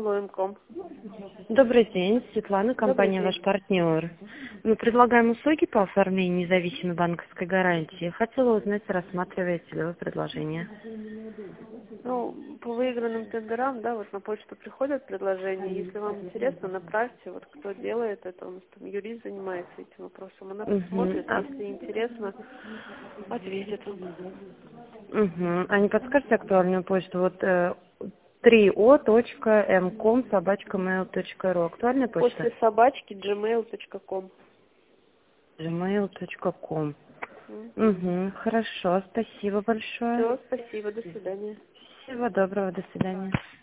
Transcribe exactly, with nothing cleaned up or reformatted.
Алло, М-ком. Добрый день, Светлана, компания Добрый «Ваш день. партнер». Мы предлагаем услуги по оформлению независимой банковской гарантии. Хотела узнать, рассматриваете ли вы предложение. Ну, по выигранным тендерам, да, вот на почту приходят предложения. Если вам интересно, направьте, вот кто делает это, у нас там юрист занимается этим вопросом. Она Угу. посмотрит, А, если интересно, ответит. угу. А не подскажете актуальную почту? Вот э, три о точка эм ком собака мэйл точка ру. Актуальная почта? После собачки джимейл точка ком. джимейл точка ком. Угу. Хорошо, спасибо большое. Все, спасибо, до свидания. Всего доброго, до свидания.